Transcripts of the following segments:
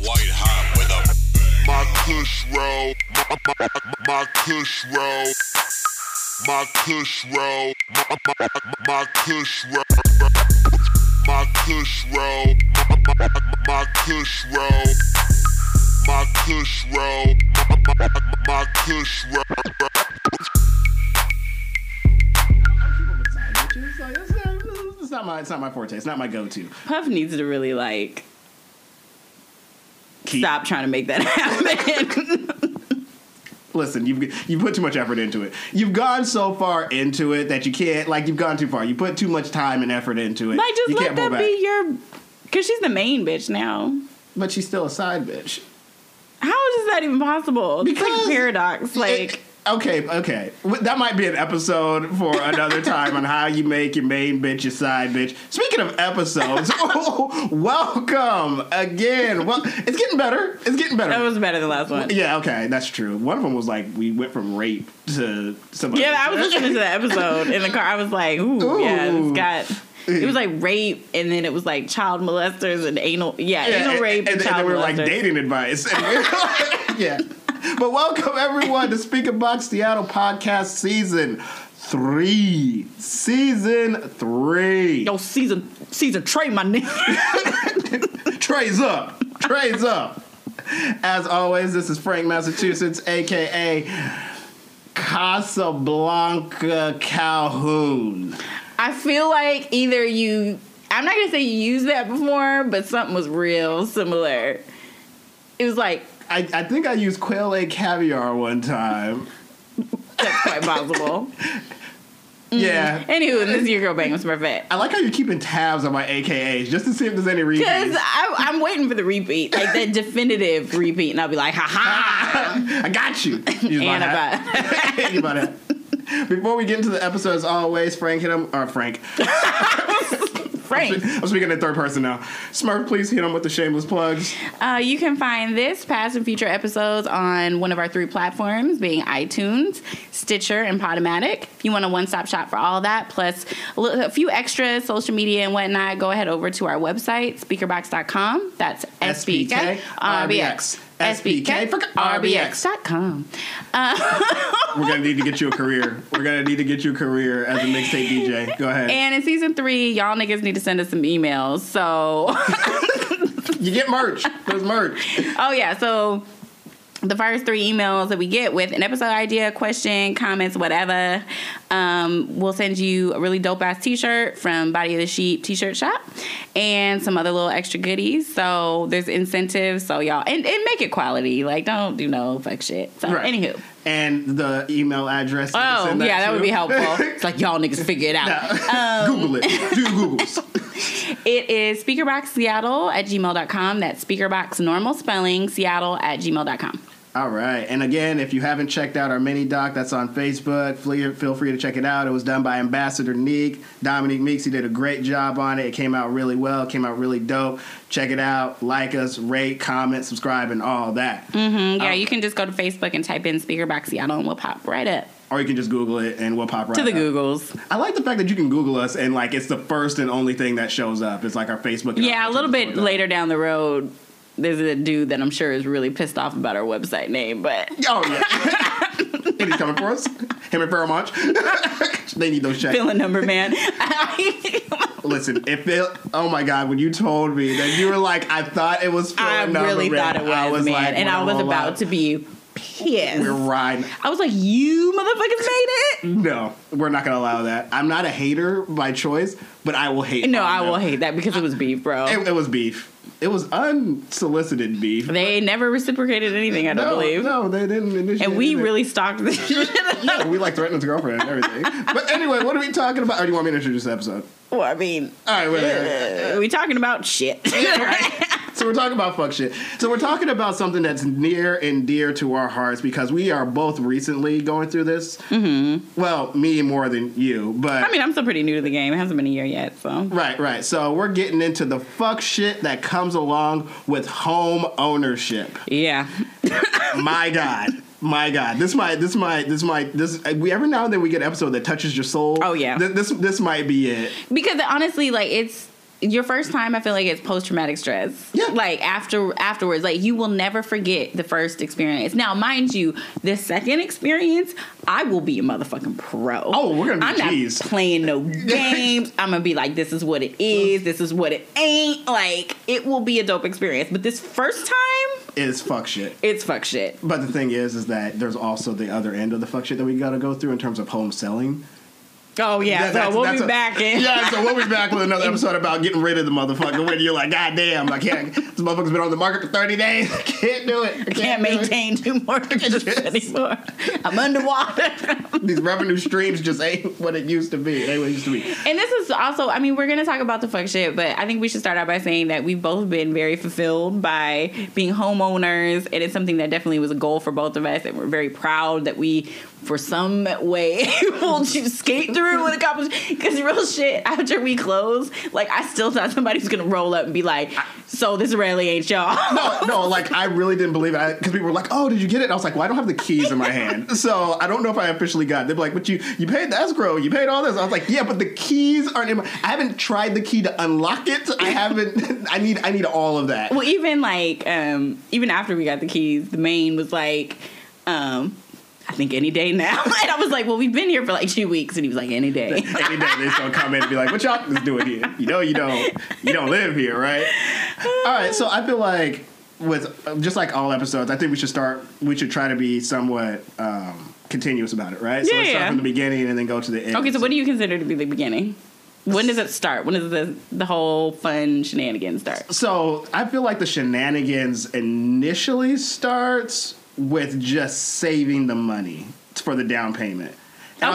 white hot with a My kush roll, my kush roll, my kush roll, my kush roll, my kush roll, my kush roll, my kush roll, my kush roll. It's not my forte. It's not my go-to. Puff needs to really stop trying to make that happen. Listen, you put too much effort into it. You've gone so far into it that you can't. You've gone too far. You put too much time and effort into it. Just you let can't pull that back. be your. Because she's the main bitch now. But she's still a side bitch. How is that even possible? Because it's like a paradox. Okay. That might be an episode for another time on how you make your main bitch your side bitch. Speaking of episodes, welcome again. Well, it's getting better. That was better than the last one. Yeah, okay, that's true. One of them was we went from rape to somebody. Yeah, I was listening to that episode in the car. I was like, yeah, it's got... It was rape, and then it was child molesters and anal... Yeah, anal rape and child molesters. And we were dating advice. Yeah. But welcome, everyone, to Speaker Box Seattle Podcast Season 3. Season 3. Yo, season Trey, my nigga. Trey's up. As always, this is Frank, Massachusetts, a.k.a. Casablanca Calhoun. I feel like either you... I'm not going to say you used that before, but something was real similar. It was I think I used quail egg caviar one time. That's quite possible. Yeah. Anywho, this is your girl Bang with Smurfette. I like how you're keeping tabs on my AKAs just to see if there's any repeats. Because I'm waiting for the repeat, the definitive repeat, and I'll be like, ha ha! I got you. And about it. Before we get into the episode, as always, Frank hit him. Or Frank. I'm speaking in third person now. Smurf, please hit him with the shameless plugs. You can find this, past and future episodes on one of our 3 platforms, being iTunes, Stitcher, and Podomatic. If you want a one-stop shop for all that, plus a few extras, social media and whatnot, go ahead over to our website, speakerbox.com. That's SPKRBX. SPK for RBX.com. We're going to need to get you a career. We're going to need to get you a career as a mixtape DJ. Go ahead. And in season 3, y'all niggas need to send us some emails. So you get merch. There's merch. Oh, yeah. So the first 3 emails that we get with an episode idea, question, comments, whatever, we'll send you a really dope-ass t-shirt from Body of the Sheep t-shirt shop and some other little extra goodies. So there's incentives. So y'all, and make it quality. Don't do no fuck shit. So anywho. And the email address. Oh, that would be helpful. It's y'all niggas figure it out. Google it. Do Googles. It is speakerboxseattle@gmail.com. That's speakerbox normal spelling Seattle@gmail.com. All right. And again, if you haven't checked out our mini doc, that's on Facebook. Feel free to check it out. It was done by Ambassador Neek. Dominique Meeks, he did a great job on it. It came out really well. It came out really dope. Check it out. Like us, rate, comment, subscribe, and all that. Mm-hmm. Yeah, you can just go to Facebook and type in Speakerbox Seattle and we'll pop right up. Or you can just Google it and we'll pop right up. To the Googles. I like the fact that you can Google us and it's the first and only thing that shows up. It's our Facebook. Yeah, a little bit later down the road, there's a dude that I'm sure is really pissed off about our website name, but... Oh, yeah. And he's coming for us? Him and Fairmont? They need those checks. Fill a number, man. Listen, oh my God, when you told me that you were I thought it was fill a number, I really thought it was, man. And I was about to be pissed. We're riding. I was like, you motherfuckers made it? No, we're not going to allow that. I'm not a hater by choice, but I will hate. No, I will hate that because it was beef, bro. It was beef. It was unsolicited beef. They never reciprocated anything, I don't believe. No, they didn't initiate And we anything. really stalked this shit. Yeah, we threatened his girlfriend and everything. But anyway, what are we talking about? Or do you want me to introduce the episode? Well, I mean... All right, whatever. We talking about shit. Yeah, right. So we're talking about fuck shit. So we're talking about something that's near and dear to our hearts because we are both recently going through this. Mm-hmm. Well, me more than you, but... I mean, I'm still pretty new to the game. It hasn't been a year yet, so... Right. So we're getting into the fuck shit that comes along with home ownership. Yeah. My God. This every now and then we get an episode that touches your soul. Oh, yeah. This might be it. Because honestly, your first time, I feel like it's post-traumatic stress. Yeah. Like, afterwards, like, you will never forget the first experience. Now, mind you, the second experience, I will be a motherfucking pro. Oh, we're gonna be I'm G's. not playing no games. I'm gonna be like, this is what it is. This is what it ain't. Like, it will be a dope experience. But this first time, It's fuck shit. it's fuck shit. But the thing is that there's also the other end of the fuck shit that we gotta go through in terms of home selling. Oh, yeah. That- So we'll that's be back in. Yeah, so we'll be back with another episode about getting rid of the motherfucker when you're like, God damn, I can't. This motherfucker's been on the market for 30 days. I can't do it. I Can't do it. maintain 2 mortgages anymore. I'm underwater. These revenue streams just ain't what it used to be. It ain't what it used to be. And this is also, I mean, we're going to talk about the fuck shit, but I think we should start out by saying that we've both been very fulfilled by being homeowners, and it's something that definitely was a goal for both of us, and we're very proud that we, for some way, able to skate through with accomplishment. Because real shit, after we close, like, I still thought somebody was going to roll up and be like, so this really ain't y'all. No, like, I really didn't believe it. Because people were like, oh, did you get it? And I was like, well, I don't have the keys in my hand. So I don't know if I officially got it. They'd be like, but you paid the escrow. You paid all this. I was like, yeah, but the keys aren't in my... I haven't tried the key to unlock it. I haven't... I need all of that. Well, even like, even after we got the keys, the main was like, I think any day now. And I was like, well, we've been here for like 2 weeks. And he was like, any day. Any day they just gonna come in and be like, what y'all is doing here? You don't live here, right? All right, so I feel like with just like all episodes, I think we should try to be somewhat continuous about it, right? So let's start from the beginning and then go to the end. Okay, so what do you consider to be the beginning? When does it start? When does the whole fun shenanigans start? So I feel like the shenanigans initially starts with just saving the money for the down payment. And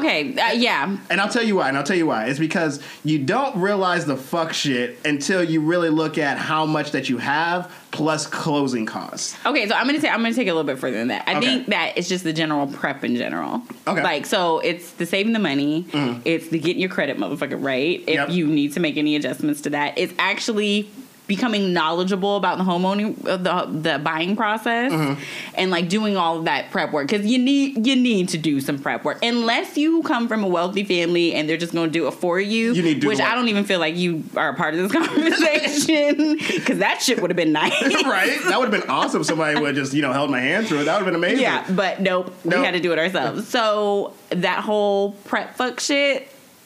Yeah. And I'll tell you why. It's because you don't realize the fuck shit until you really look at how much that you have plus closing costs. Okay, so I'm gonna take it a little bit further than that. I think that it's just the general prep in general. Okay. Like, so it's the saving the money. Mm-hmm. It's the getting your credit motherfucker right. If you need to make any adjustments to that, it's actually becoming knowledgeable about the homeowning, the buying process, and like doing all of that prep work, because you need to do some prep work. Unless you come from a wealthy family and they're just going to do it for you, You need to do which the work. I don't even feel like you are a part of this conversation, because that shit would have been nice. Right? That would have been awesome. Somebody would just, held my hand through it. That would have been amazing. Yeah, but nope, we had to do it ourselves. So that whole prep fuck shit,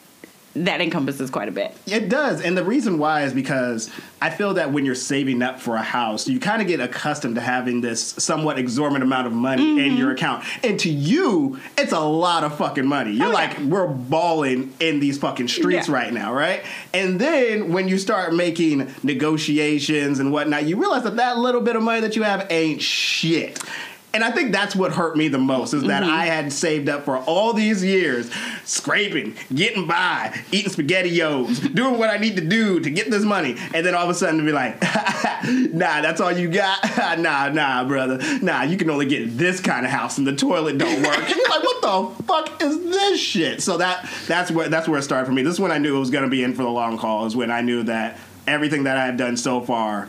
that encompasses quite a bit. It does. And the reason why is because I feel that when you're saving up for a house, you kind of get accustomed to having this somewhat exorbitant amount of money in your account. And to you, it's a lot of fucking money. You're we're balling in these fucking streets right now, right? And then when you start making negotiations and whatnot, you realize that little bit of money that you have ain't shit. And I think that's what hurt me the most, is that I had saved up for all these years, scraping, getting by, eating SpaghettiOs, doing what I need to do to get this money. And then all of a sudden to be like, nah, that's all you got? Nah, brother. Nah, you can only get this kind of house and the toilet don't work. And you're like, what the fuck is this shit? So that's where it started for me. This is when I knew it was going to be in for the long haul, is when I knew that everything that I had done so far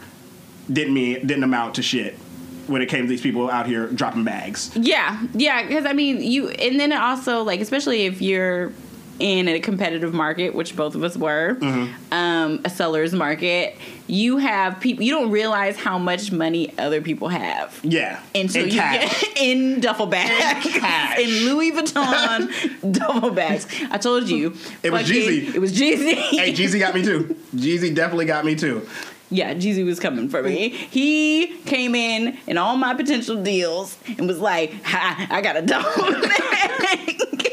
didn't amount to shit when it came to these people out here dropping bags. Yeah, because I mean, and then also, like, especially if you're in a competitive market, which both of us were, a seller's market, you have people, you don't realize how much money other people have. Yeah. And so in you cash. get in duffel bags, in Louis Vuitton duffel bags. I told you. It was Jeezy. It was Jeezy. Hey, Jeezy got me too. Jeezy definitely got me too. Yeah, Jeezy was coming for me. He came in all my potential deals and was like, ha, I got a duffel bag.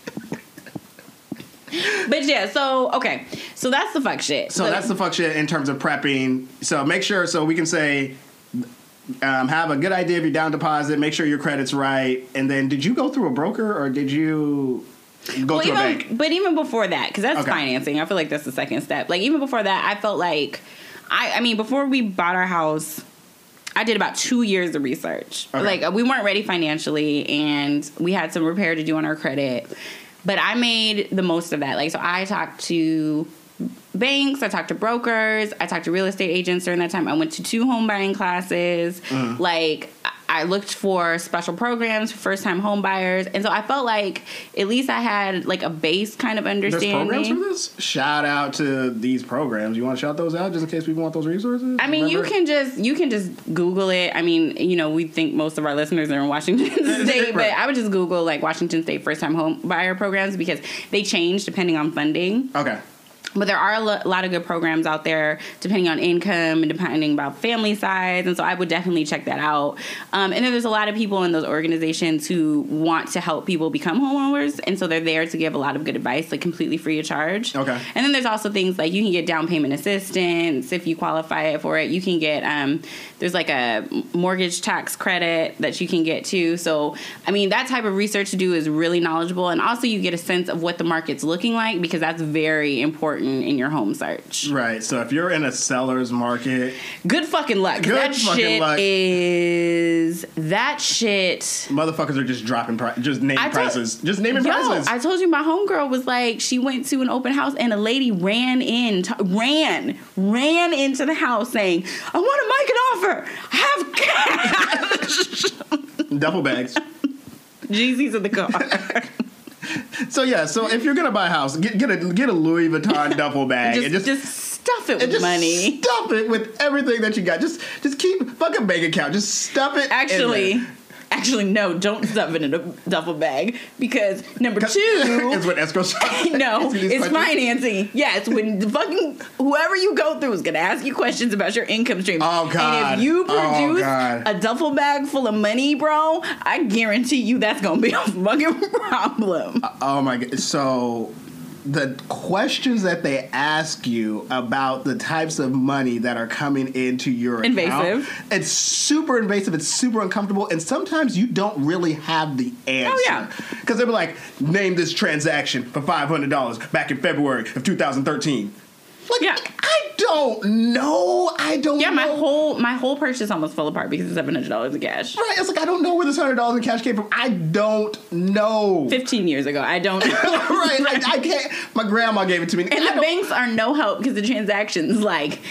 But yeah, so that's the fuck shit. So that's the fuck shit in terms of prepping. So make sure, so we can say, have a good idea of your down deposit, make sure your credit's right, and then did you go through a broker or did you go through a bank? But even before that, because that's financing, I feel like that's the second step. Like, even before that, I felt like, I mean, before we bought our house, I did about 2 years of research. Okay. Like, we weren't ready financially, and we had some repair to do on our credit. But I made the most of that. Like, so I talked to banks, I talked to brokers, I talked to real estate agents during that time. I went to 2 home buying classes. Like, I looked for special programs for first-time home buyers, and so I felt like at least I had like a base kind of understanding. There's programs for this? Shout out to these programs. You want to shout those out just in case people want those resources? I mean, you can just Google it. I mean, we think most of our listeners are in Washington State, but I would just Google like Washington State first-time home buyer programs because they change depending on funding. Okay. But there are a lot of good programs out there depending on income and depending about family size. And so I would definitely check that out. And then there's a lot of people in those organizations who want to help people become homeowners. And so they're there to give a lot of good advice, like completely free of charge. Okay. And then there's also things like you can get down payment assistance if you qualify for it. You can get, there's like a mortgage tax credit that you can get too. So, I mean, that type of research to do is really knowledgeable. And also you get a sense of what the market's looking like because that's very important in your home search. Right. So if you're in a seller's market, good fucking luck. That shit. Motherfuckers are just dropping naming prices. Just naming prices. I told you my homegirl was like, she went to an open house and a lady ran into the house saying, I want to make an offer. I have cash. Duffel bags. Jeezy's in the car. So if you're gonna buy a house, get a Louis Vuitton duffel bag and just stuff it with money. Stuff it with everything that you got. Just keep fucking bank account. Just stuff it. Actually, no, don't stuff it in a duffel bag because number 2 is what escrow shop. No, it's financing. Yeah, it's when the fucking whoever you go through is gonna ask you questions about your income stream. Oh God! And if you produce a duffel bag full of money, bro, I guarantee you that's gonna be a fucking problem. Oh my God! So the questions that they ask you about the types of money that are coming into your account, it's super invasive, it's super uncomfortable, and sometimes you don't really have the answer. Oh, yeah. Because they'll be like, name this transaction for $500 back in February of 2013. Like, yeah. I don't know. Yeah, my whole purchase almost fell apart because it's $700 in cash. Right. It's like, I don't know where this $100 in cash came from. I don't know. 15 years ago. I don't know. Right. I can't. My grandma gave it to me. And the banks are no help because the transaction's like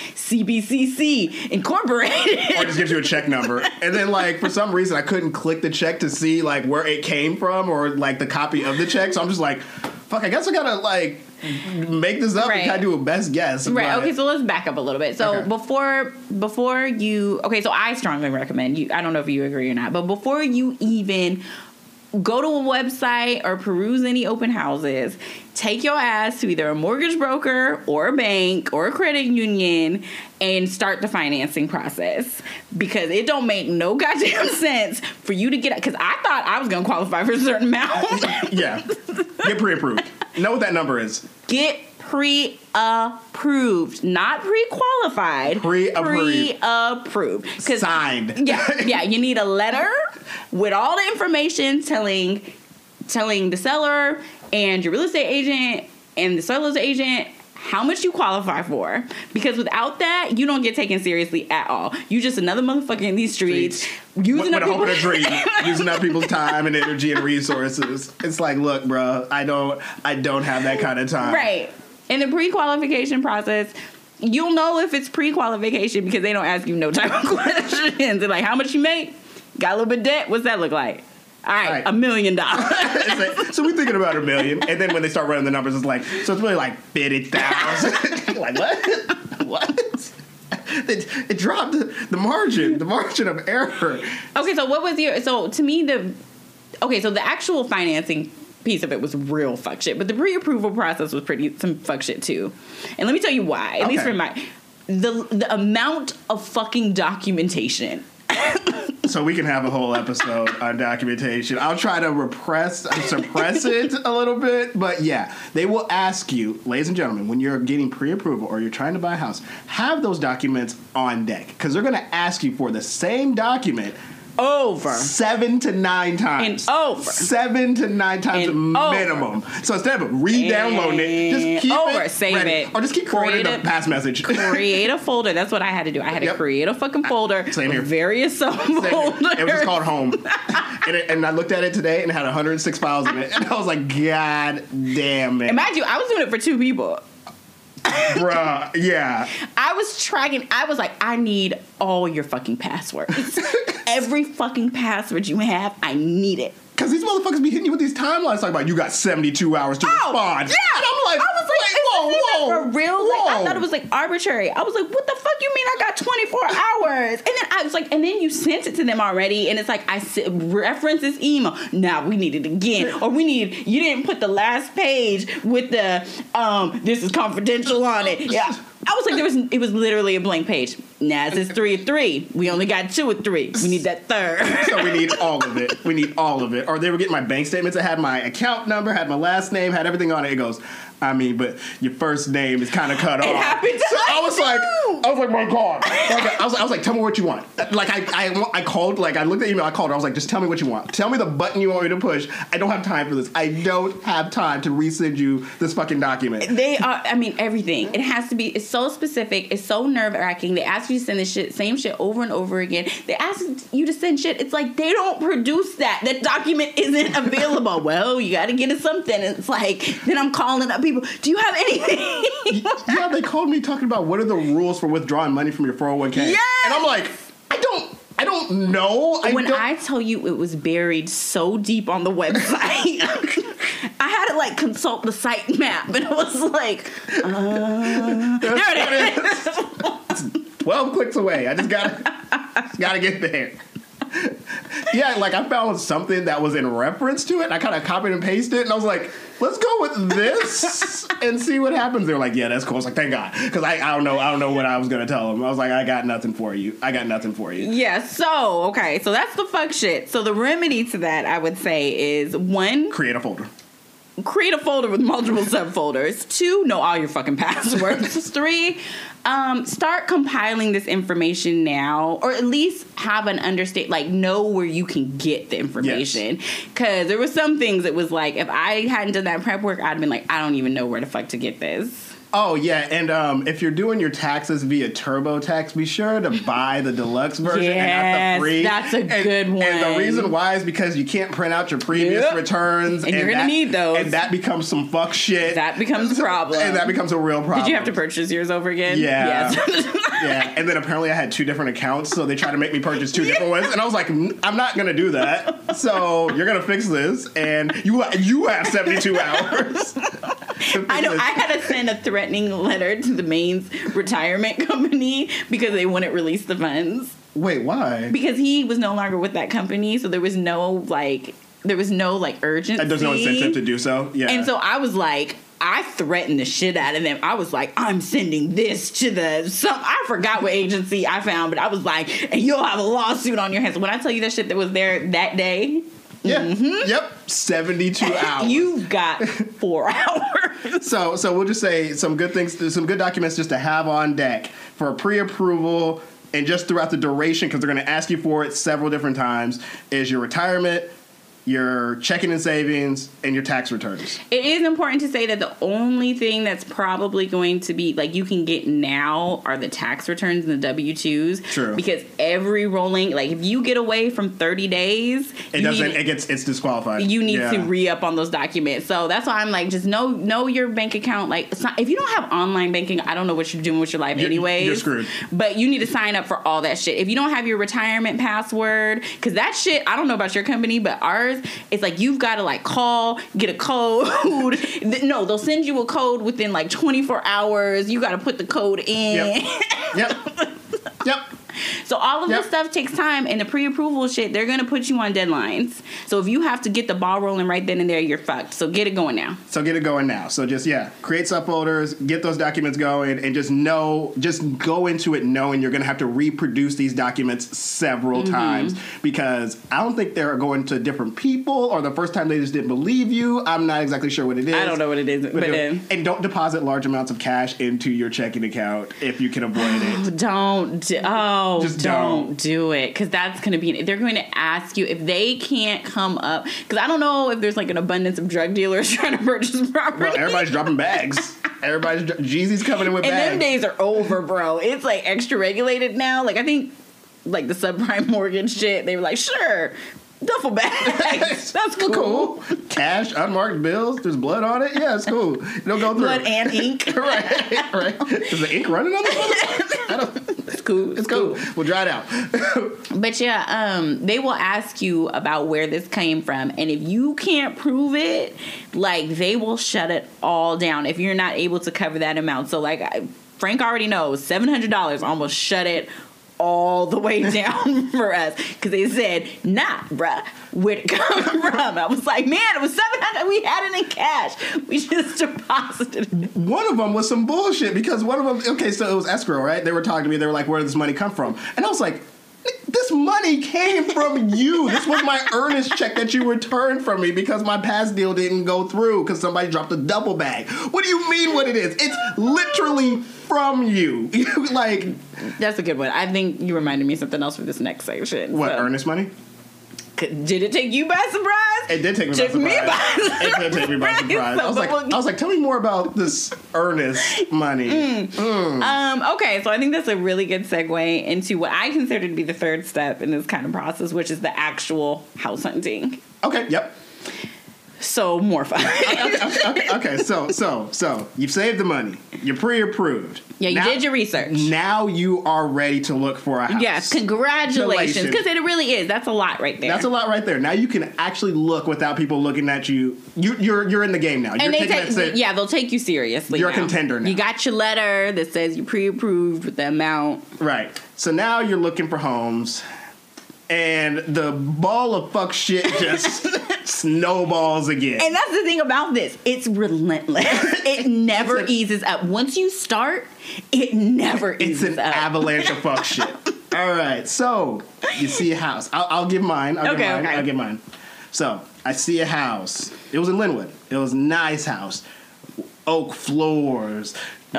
CBCC Incorporated. Or just gives you a check number. And then, like, for some reason, I couldn't click the check to see, like, where it came from or, like, the copy of the check. So I'm just like, fuck, I guess I gotta, like, make this up and kind of do a best guess. Right. Okay, so let's back up a little bit. So before you... Okay, so I strongly recommend you... I don't know if you agree or not, but before you even go to a website or peruse any open houses, take your ass to either a mortgage broker or a bank or a credit union and start the financing process. Because it don't make no goddamn sense for you to get... Because I thought I was going to qualify for a certain amount. Yeah. Get pre-approved. Know what that number is. Get pre-approved, not pre-qualified. Pre-approved. Signed. Yeah. You need a letter with all the information telling the seller and your real estate agent and the seller's agent how much you qualify for. Because without that, you don't get taken seriously at all. You just another motherfucker in these streets. Using with a hope and a dream. Using up people's time and energy and resources. It's like, look, bro, I don't have that kind of time. Right. In the pre-qualification process, you'll know if it's pre-qualification because they don't ask you no type of questions. They're like, how much you make? Got a little bit of debt? What's that look like? All right, $1 million. Like, so we're thinking about $1 million, and then when they start running the numbers, it's like, so it's really like 50,000. Like what? What? It dropped the margin of error. Okay, so what was your? So to me, so the actual financing piece of it was real fuck shit, but the pre-approval process was some fuck shit too. And let me tell you why. At least for the amount of fucking documentation. So we can have a whole episode on documentation. I'll try to suppress it a little bit. But yeah, they will ask you, ladies and gentlemen, when you're getting pre-approval or you're trying to buy a house, have those documents on deck. Because they're going to ask you for the same document over 7 to 9 times. And over 7 to 9 times minimum. So instead of re-downloading it, just keep it save ready. it. Or just keep creating a pass message. Create a folder. That's what I had to do. I had to create a fucking folder. Same here. Various subfolders. It was just called Home. And I looked at it today and it had 106 files in it. And I was like, God damn it. And mind you, I was doing it for 2 people. Bruh, yeah. I was like, I need all your fucking passwords. every fucking password you have, I need it. Because these motherfuckers be hitting you with these timelines talking about you got 72 hours to respond. Yeah. And I'm like, whoa. For real? Like, I thought it was like arbitrary. I was like, what the fuck you mean I got 24 hours? And then I was like, and then you sent it to them already. And it's like, reference this email. Nah, we need it again. Or you didn't put the last page with the, this is confidential on it. Yeah. I was like, it was literally a blank page. Nah, it says 3 of 3. We only got 2 of 3. We need that third. So we need all of it. We need all of it. Or they were getting my bank statements. It had my account number, had my last name, had everything on it. It goes, I mean, but your first name is kind of cut off. It happened to I was like, my God. I was like, tell me what you want. Like, I called, like, I looked at the email, I called her. I was like, just tell me what you want. Tell me the button you want me to push. I don't have time for this. I don't have time to resend you this fucking document. They are, I mean, everything. It has to be, it's so specific. It's so nerve-wracking. They ask you to send this shit, same shit over and over again. They ask you to send shit. It's like, they don't produce that. That document isn't available. Well, you got to get it something. And it's like, then I'm calling up people, do you have anything? Yeah, they called me talking about what are the rules for withdrawing money from your 401k. Yes! And I'm like, I don't know. I tell you it was buried so deep on the website, I had to like consult the site map, and it was like, there it is. It's 12 clicks away. I just gotta get there. Yeah, like I found something that was in reference to it, and I kind of copied and pasted it, and I was like, let's go with this and see what happens. They were like, yeah, that's cool. I was like, thank God. Because I don't know what I was going to tell them. I was like, I got nothing for you. Yeah, so that's the fuck shit. So the remedy to that, I would say, is 1, create a folder with multiple subfolders. 2, know all your fucking passwords. 3, start compiling this information now, or at least have an understand, like know where you can get the information. Because there were some things that was like, if I hadn't done that prep work, I'd have been like, I don't even know where the fuck to get this. Oh, yeah, and if you're doing your taxes via TurboTax, be sure to buy the deluxe version and not the free. That's a good one. And the reason why is because you can't print out your previous returns. And you're going to need those. And that becomes some fuck shit. That becomes a problem. And that becomes a real problem. Did you have to purchase yours over again? Yeah. Yes. Yeah, and then apparently I had 2 different accounts, so they tried to make me purchase 2 different ones, and I was like, I'm not going to do that. So you're going to fix this, and you have 72 hours. I know. I had to send a threatening letter to the Maine's retirement company because they wouldn't release the funds. Wait, why? Because he was no longer with that company, so there was no urgency. There's no incentive to do so. Yeah. And so I was like, I threatened the shit out of them. I was like, I'm sending this to I forgot what agency I found, but I was like, and you'll have a lawsuit on your hands. When I tell you that shit that was there that day. Yeah. Mm-hmm. Yep. 72 hours. You've got 4 hours. So we'll just say some good things, some good documents just to have on deck for pre-approval and just throughout the duration, because they're going to ask you for it several different times, is your retirement, your checking and savings, and your tax returns. It is important to say that the only thing that's probably going to be, like, you can get now are the tax returns and the W-2s. True. Because every rolling, like, if you get away from 30 days... It's disqualified. You need to re-up on those documents. So that's why I'm like, just know your bank account. Like, it's not, if you don't have online banking, I don't know what you're doing with your life anyways. You're screwed. But you need to sign up for all that shit. If you don't have your retirement password, because that shit, I don't know about your company, but ours, it's like you've got to like call, get a code. No, they'll send you a code within like 24 hours. You got to put the code in. Yep. So all of this stuff takes time, and the pre-approval shit, they're going to put you on deadlines. So if you have to get the ball rolling right then and there, you're fucked. So get it going now. So just, create subfolders, get those documents going, and just go into it knowing you're going to have to reproduce these documents several times, because I don't think they're going to different people, or the first time they just didn't believe you. I'm not exactly sure what it is. I don't know what it is. And don't deposit large amounts of cash into your checking account if you can avoid it. Don't do it, because that's going to be, they're going to ask you if they can't come up, because I don't know if there's like an abundance of drug dealers trying to purchase property. Well, everybody's dropping bags. Jeezy's coming in with bags. And them days are over, bro. It's like extra regulated now. Like, I think like the subprime mortgage shit, they were like, sure, duffel bags. That's cool. Cash, unmarked bills, there's blood on it. Yeah, it's cool. Don't go through blood and ink. right. Is the ink running on the phone? cool. It's cool. We'll dry it out. But yeah, they will ask you about where this came from, and if you can't prove it, like they will shut it all down if you're not able to cover that amount. So like Frank already knows $700 almost shut it all the way down for us because they said, nah, bruh, where'd it come from? I was like, man, it was $700. We had it in cash. We just deposited it. One of them was some bullshit because one of them, okay, so it was escrow, right? They were talking to me. They were like, where did this money come from? And I was like, this money came from you. This was my earnest check that you returned from me because my past deal didn't go through because somebody dropped a double bag. What do you mean what it is? It's literally from you. Like, that's a good one. I think you reminded me of something else for this next section. What, so. earnest money? Did it take you by surprise? It did take me by surprise. It did take me by surprise. I was like, tell me more about this earnest money. Okay, so I think that's a really good segue into what I consider to be the third step in this kind of process, which is the actual house hunting. Okay, yep. So more fun. Okay. So you've saved the money. You're pre-approved. Yeah, you did your research. Now you are ready to look for a house. Yes, congratulations. Because it really is. That's a lot right there. That's a lot right there. Now you can actually look without people looking at you. You're in the game now. And they'll take you seriously. You're a contender now. You got your letter that says you're pre-approved with the amount. Right. So now you're looking for homes. And the ball of fuck shit just snowballs again. And that's the thing about this. It's relentless. It never eases up. Once you start, it never eases up. It's an avalanche of fuck shit. All right. So, you see a house. I'll give mine. I'll give mine. So, I see a house. It was in Linwood. It was a nice house. Oak floors.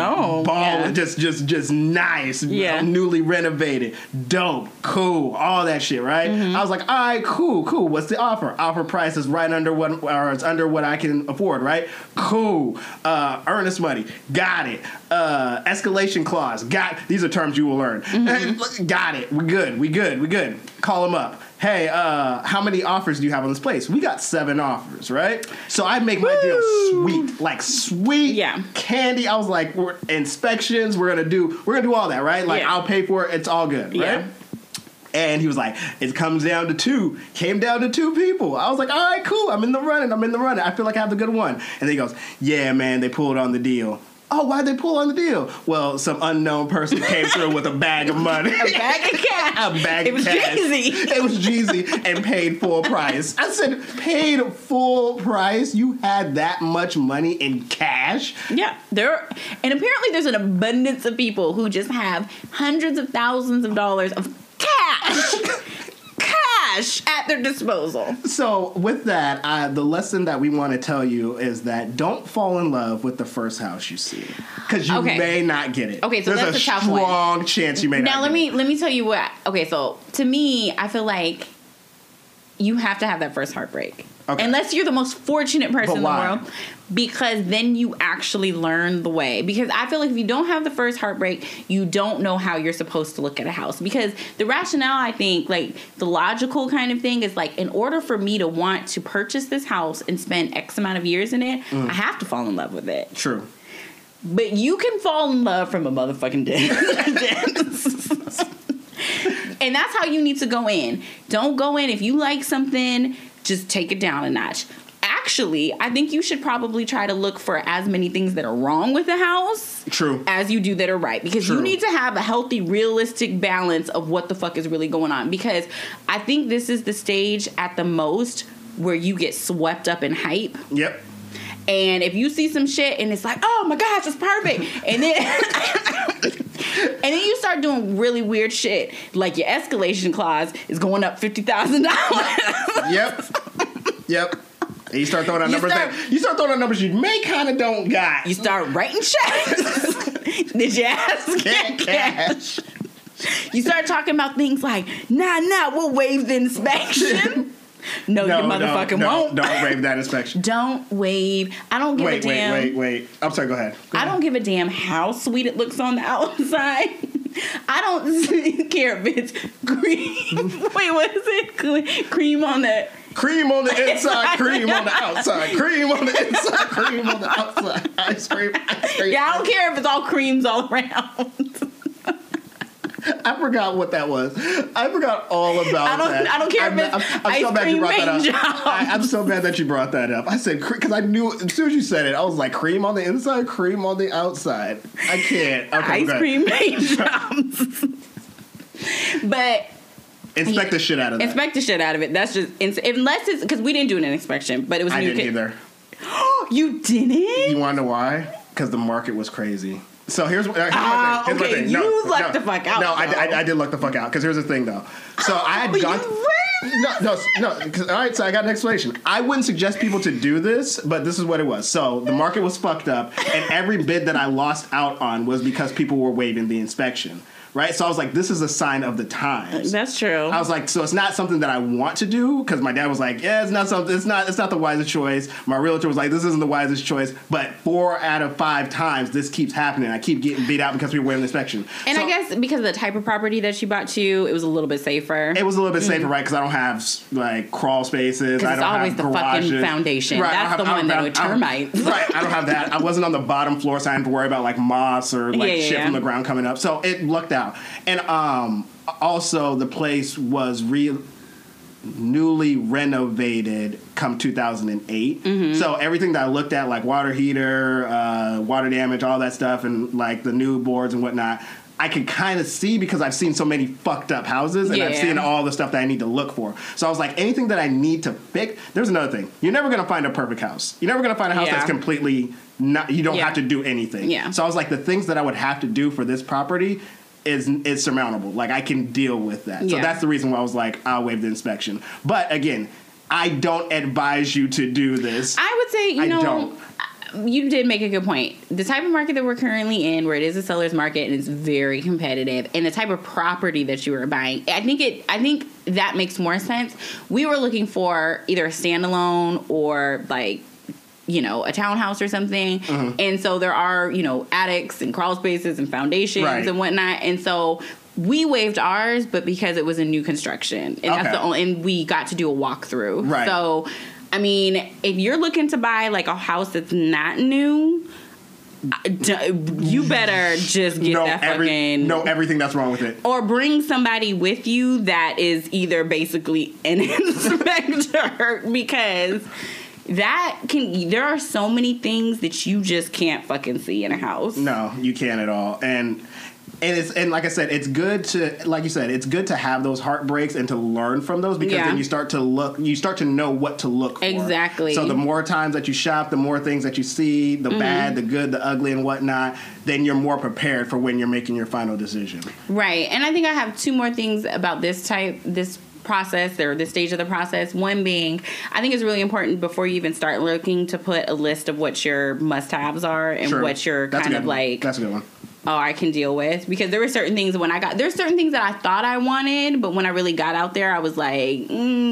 Just nice. Yeah. Newly renovated. Dope. Cool. All that shit, right? Mm-hmm. I was like, all right, cool. What's the offer? Offer price is right under it's under what I can afford, right? Cool. Earnest money. Got it. Escalation clause. These are terms you will learn. Mm-hmm. Got it. We good. Call them up. Hey, how many offers do you have on this place? We got 7 offers, right? So I make my deal sweet, like sweet candy. I was like, inspections, we're gonna do all that, right? Like I'll pay for it. It's all good, right? Yeah. And he was like, it comes down to 2. Came down to 2 people. I was like, all right, cool. I'm in the running. I feel like I have the good one. And then he goes, yeah, man, they pulled on the deal. Oh, why'd they pull on the deal? Well, some unknown person came through with a bag of money. A bag of cash. It was Jeezy. It was Jeezy and paid full price. I said, paid full price? You had that much money in cash? Yeah. And apparently there's an abundance of people who just have hundreds of thousands of dollars of cash at their disposal. So with that, the lesson that we want to tell you is that don't fall in love with the first house you see, because you may not get it. Okay, so there's that's a tough one. Strong chance you may not. Now let me tell you what. Okay, so to me, I feel like you have to have that first heartbreak. Okay. Unless you're the most fortunate person in the world. Because then you actually learn the way. Because I feel like if you don't have the first heartbreak, you don't know how you're supposed to look at a house. Because the rationale, I think, like the logical kind of thing is like, in order for me to want to purchase this house and spend X amount of years in it, I have to fall in love with it. True. But you can fall in love from a motherfucking distance. And that's how you need to go in. Don't go in. If you like something, just take it down a notch. Actually, I think you should probably try to look for as many things that are wrong with the house as you do that are right. Because you need to have a healthy, realistic balance of what the fuck is really going on. Because I think this is the stage at the most where you get swept up in hype. Yep. And if you see some shit and it's like, oh my gosh, it's perfect. And then you start doing really weird shit. Like your escalation clause is going up $50,000. Yep. And you start throwing out numbers you may kind of don't got. You start writing checks. Did you ask? Cash. You start talking about things like, nah, we'll waive the inspection. No, you motherfucking won't. Don't waive that inspection. Don't waive. I don't give a damn. Wait. I'm sorry, go ahead. I don't give a damn how sweet it looks on the outside. I don't care if it's cream. Wait, what is it? Cream on the... Cream on the inside, cream on the outside. Cream on the inside, cream on the outside. Ice cream. Yeah, I don't care if it's all creams all around. I forgot what that was. I forgot all about that. I don't care if it's I'm so mad you brought that up. I'm I'm so mad that you brought that up. I said, because I knew, as soon as you said it, I was like, cream on the inside, cream on the outside. I can't. Okay, ice cream paint jobs. But inspect the shit out of that. Inspect the shit out of it. That's just, unless it's, because we didn't do an inspection, but it was I new. didn't either. You didn't? You want to know why? Because the market was crazy. So here's my thing. Here's my okay, thing. you lucked the fuck out. No, I did luck the fuck out. Because here's the thing, though. So I had gone. No. All right, so I got an explanation. I wouldn't suggest people to do this, but this is what it was. So the market was fucked up, and every bid that I lost out on was because people were waiving the inspection. Right? So I was like, this is a sign of the times. That's true. I was like, so it's not something that I want to do, because my dad was like, yeah, it's not the wisest choice. My realtor was like, this isn't the wisest choice. But 4 out of 5 times this keeps happening. I keep getting beat out because we were in inspection. And so, I guess because of the type of property that she bought too, it was a little bit safer. It was a little bit safer, right? Because I don't have like crawl spaces. I don't always have the garages. Fucking foundation. Right, That's the one that would termites. Right, I don't have that. I wasn't on the bottom floor, so I didn't have to worry about like moss or like shit from the ground coming up. So it lucked out. And also the place was newly renovated come 2008. So everything that I looked at, like water heater, water damage, all that stuff, and like the new boards and whatnot, I can kind of see because I've seen so many fucked up houses, and I've seen all the stuff that I need to look for. So I was like, anything that I need to fix. There's another thing. You're never going to find a perfect house. You're never going to find a house that's completely not. You don't have to do anything. Yeah. So I was like, the things that I would have to do for this property is surmountable. Like, I can deal with that. So that's the reason why I was like, I'll waive the inspection. But again, I don't advise you to do this. I would say, you know, you did make a good point. The type of market that we're currently in, where it is a seller's market and it's very competitive, and the type of property that you were buying, I think that makes more sense. We were looking for either a standalone or like, you know, a townhouse or something. And so there are, you know, attics and crawl spaces and foundations and whatnot. And so we waived ours, but because it was a new construction, and that's the only, and we got to do a walkthrough. Right. So, I mean, if you're looking to buy like a house that's not new, you better just get know everything that's wrong with it, or bring somebody with you that is either basically an inspector, because there are so many things that you just can't fucking see in a house. No, you can't at all. And like I said, it's good to, like you said, it's good to have those heartbreaks and to learn from those, because then you start to know what to look for. Exactly. So the more times that you shop, the more things that you see, the bad, the good, the ugly, and whatnot, then you're more prepared for when you're making your final decision. Right. And I think I have 2 more things about this process, or this stage of the process. One being, I think it's really important before you even start looking to put a list of what your must-haves are and what your kind of like. That's a good one. Oh, I can deal with, because there were certain things there's certain things that I thought I wanted, but when I really got out there, I was like,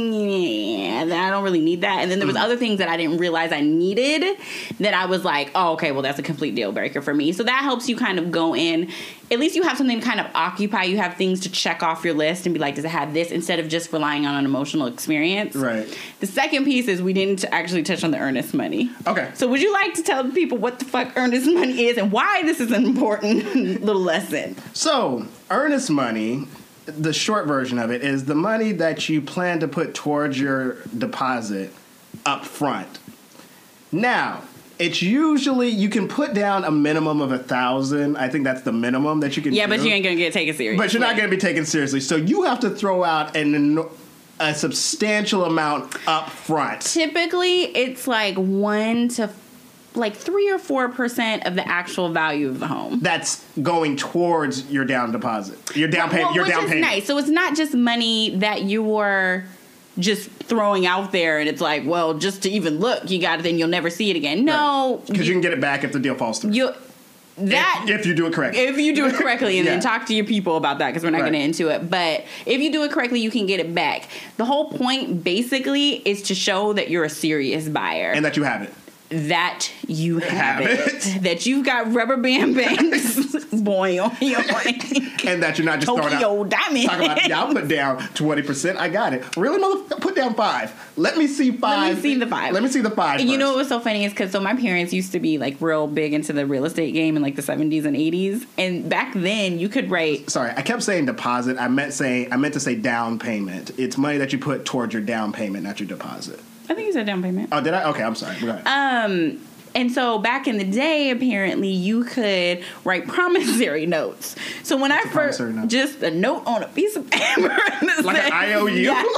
I don't really need that. And then there was other things that I didn't realize I needed that I was like, oh, okay, well, that's a complete deal breaker for me. So that helps you kind of go in. At least you have something to kind of occupy. You have things to check off your list and be like, does it have this, instead of just relying on an emotional experience. Right. The second piece is we didn't actually touch on the earnest money. Okay. So would you like to tell people what the fuck earnest money is and why this is an important little lesson? So earnest money, the short version of it, is the money that you plan to put towards your deposit up front. Now, it's usually, you can put down a minimum of $1,000. I think that's the minimum that you can do. But you ain't going to get taken seriously. But you're not going to be taken seriously. So you have to throw out a substantial amount up front. Typically, it's like 1 to 3 or 4% of the actual value of the home. That's going towards your down deposit. Your down payment. Which is nice. So it's not just money that you were just throwing out there, and it's like, well, just to even look, you got it, then you'll never see it again. No, because you can get it back if the deal falls through. If you do it correctly. If you do it correctly, and then talk to your people about that, because we're not going to into it. But if you do it correctly, you can get it back. The whole point, basically, is to show that you're a serious buyer. And that you have it. that you have it. That you've got rubber band banks, boy, and that you're not just Tokyo throwing out. Diamond. Talk about, yeah, I'll put down 20%. I got it. Really, motherfucker? Put down 5. Let me see 5. Let me see the 5. Let me see the 5 You first. know what was so funny is because my parents used to be like real big into the real estate game in like the 70s and 80s, and back then you could write. Sorry, I kept saying deposit. I meant to say down payment. It's money that you put towards your down payment, not your deposit. I think you said down payment. Oh, did I? Okay, I'm sorry. Go ahead. And so back in the day, apparently you could write promissory notes. So when I first, just a note on a piece of paper, like an IOU.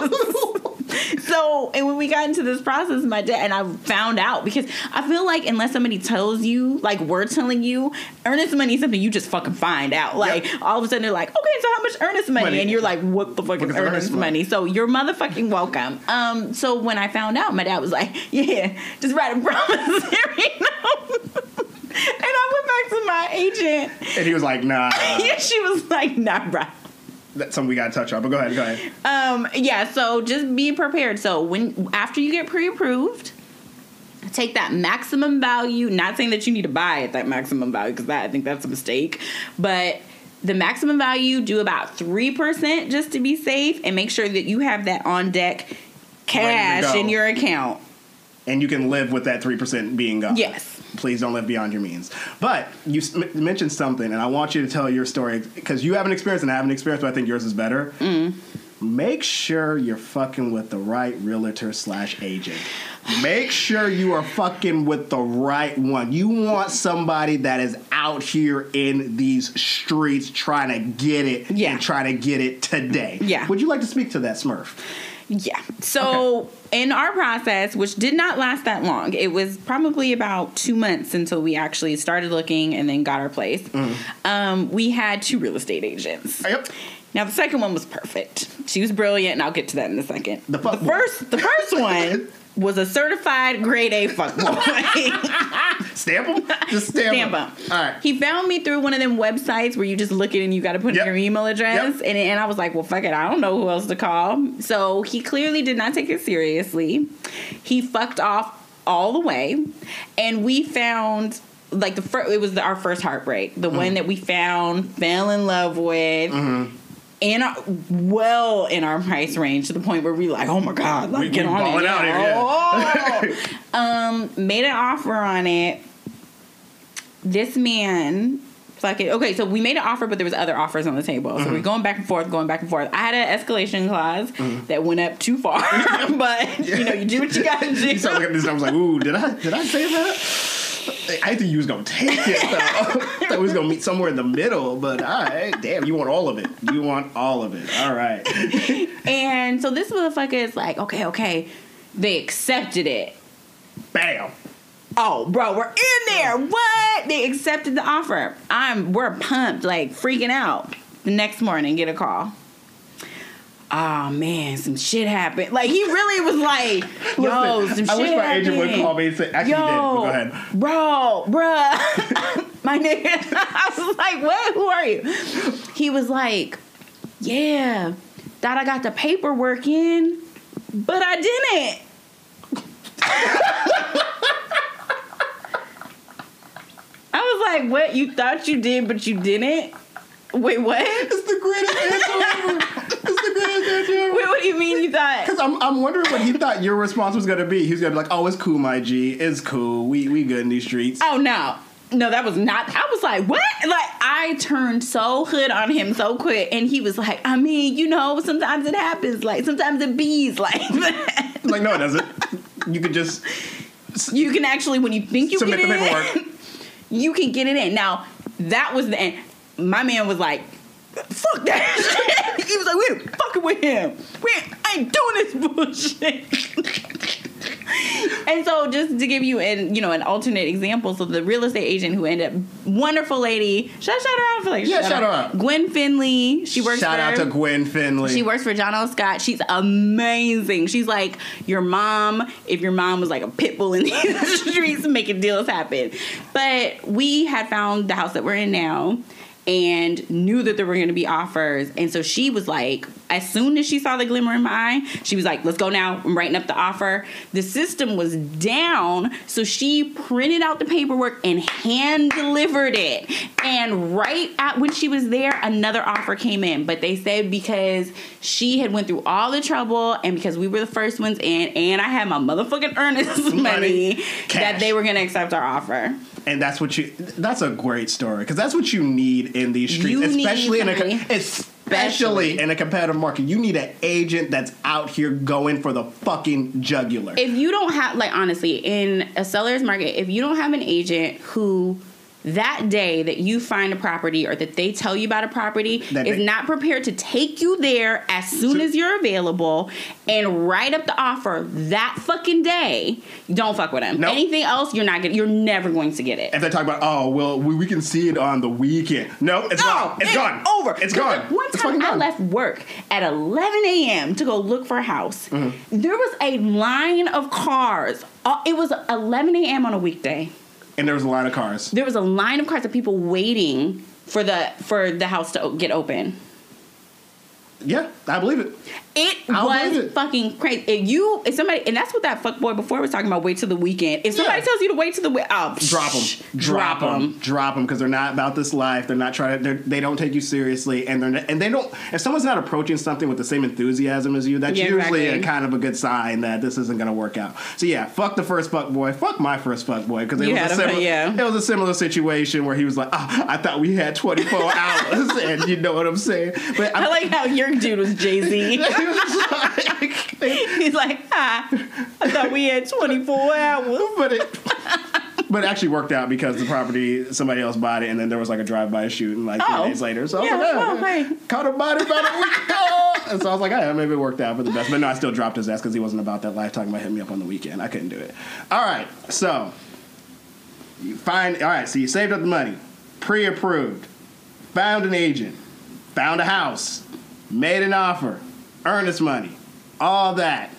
Yes. So, and when we got into this process, my dad and I found out, because I feel like unless somebody tells you, like we're telling you, earnest money is something you just fucking find out. Like all of a sudden they're like, okay, so how much earnest money? And you're like, what the fuck is earnest money? So you're motherfucking welcome. So when I found out, my dad was like, yeah, just write a promissory note. And I went back to my agent. And he was like, nah. Yeah, she was like, nah, bro. That's something we gotta touch on, but go ahead. Yeah, so just be prepared. So after you get pre-approved, take that maximum value. Not saying that you need to buy at that maximum value, because I think that's a mistake. But the maximum value, do about 3% just to be safe, and make sure that you have that on deck cash in your account. And you can live with that 3% being gone. Yes. Please don't live beyond your means. But you mentioned something, and I want you to tell your story, because you have an experience and I have an experience, but I think yours is better. Make sure you're fucking with the right realtor/agent. Make sure you are fucking with the right one. You want somebody that is out here in these streets trying to get it and trying to get it today. Yeah. Would you like to speak to that, Smurf? Yeah. So in our process, which did not last that long, it was probably about 2 months until we actually started looking and then got our place. We had 2 real estate agents. Yep. Now the second one was perfect. She was brilliant, and I'll get to that in a second. The first one was a certified grade A fuckboy. Stamp him? Just stamp him. All right. He found me through one of them websites where you just look it and you got to put in your email address. And I was like, well, fuck it. I don't know who else to call. So he clearly did not take it seriously. He fucked off all the way. And we found, like, it was our first heartbreak. The one that we found, fell in love with. In our price range, to the point where we like, oh my god, like, get on it, out here, made an offer on it. This man, okay, so we made an offer, but there was other offers on the table. So we're going back and forth. I had an escalation clause that went up too far, but you do what you gotta do. You start looking at this and I was like, ooh, did I say that? I think you was gonna take it though. I thought we was gonna meet somewhere in the middle, but all right, damn, you want all of it. You want all of it. All right. And so this motherfucker is like, okay. They accepted it. Bam. Oh, bro, we're in there. What? They accepted the offer. We're pumped, like freaking out. The next morning, get a call. Oh man, some shit happened. Like, he really was like, yo, some shit happened. I wish my agent would call me and say, actually, he did, but go ahead. Bruh. My nigga. I was like, what? Who are you? He was like, yeah, thought I got the paperwork in, but I didn't. I was like, what? You thought you did, but you didn't? Wait, what? It's the greatest answer ever. Wait, what do you mean you thought? Because I'm wondering what he thought your response was going to be. He's going to be like, oh, it's cool, my G. It's cool. We good in these streets. Oh, no. No, that was not. I was like, what? Like, I turned so hood on him so quick. And he was like, I mean, sometimes it happens. Like, sometimes it bees like that. Like, no, it doesn't. You could just... You can actually, when you think you submit get the it paperwork. in, you can get it in. Now, that was the end. My man was like, fuck that shit. He was like, we ain't fucking with him. I ain't doing this bullshit. And so, just to give you an alternate example, so the real estate agent who ended up, wonderful lady, shout her out for shout her out. Gwen Finley. Shout out to Gwen Finley. She works for John L. Scott. She's amazing. She's like your mom, if your mom was like a pit bull in these streets making deals happen. But we had found the house that we're in now and knew that there were going to be offers. And so she was like, as soon as she saw the glimmer in my eye, she was like, let's go now. I'm writing up the offer. The system was down, so she printed out the paperwork and hand delivered it. And right at when she was there, another offer came in. But they said because she had went through all the trouble and because we were the first ones in and I had my motherfucking earnest money that they were going to accept our offer. And that's a great story because that's what you need in these streets, especially in a competitive market. You need an agent that's out here going for the fucking jugular. If you don't have, like, honestly, in a seller's market, if you don't have an agent who that day that you find a property or that they tell you about a property is not prepared to take you there as soon as you're available and write up the offer that fucking day, don't fuck with them. Nope. Anything else, you're never going to get it. If they talk about, oh, well, we can see it on the weekend. No, it's gone. It's gone. Over. It's gone. One time I left work at 11 a.m. to go look for a house. Mm-hmm. There was a line of cars. It was 11 a.m. on a weekday. And there was a line of cars. There was a line of cars of people waiting for the house to get open. Yeah, I believe it. It was fucking crazy. If somebody, and that's what that fuckboy before was talking about, wait till the weekend. If somebody tells you to wait till the weekend, drop them because they're not about this life. They're not trying to. They don't take you seriously, and they don't. If someone's not approaching something with the same enthusiasm as you, that's usually a kind of a good sign that this isn't going to work out. So yeah, fuck the first fuckboy. Fuck my first fuckboy because it was a similar situation where he was like, I thought we had 24 hours, and you know what I'm saying. But I like how your dude was Jay-Z. He's like, I thought we had 24 hours. But it actually worked out because the property, somebody else bought it, and then there was like a drive-by shooting like 3 days later. So I was like, caught a body about a week ago. And so I was like, maybe it worked out for the best. But no, I still dropped his ass because he wasn't about that life talking about hitting me up on the weekend. I couldn't do it. All right, so so you saved up the money, pre-approved, found an agent, found a house, made an offer, earnest money, all that.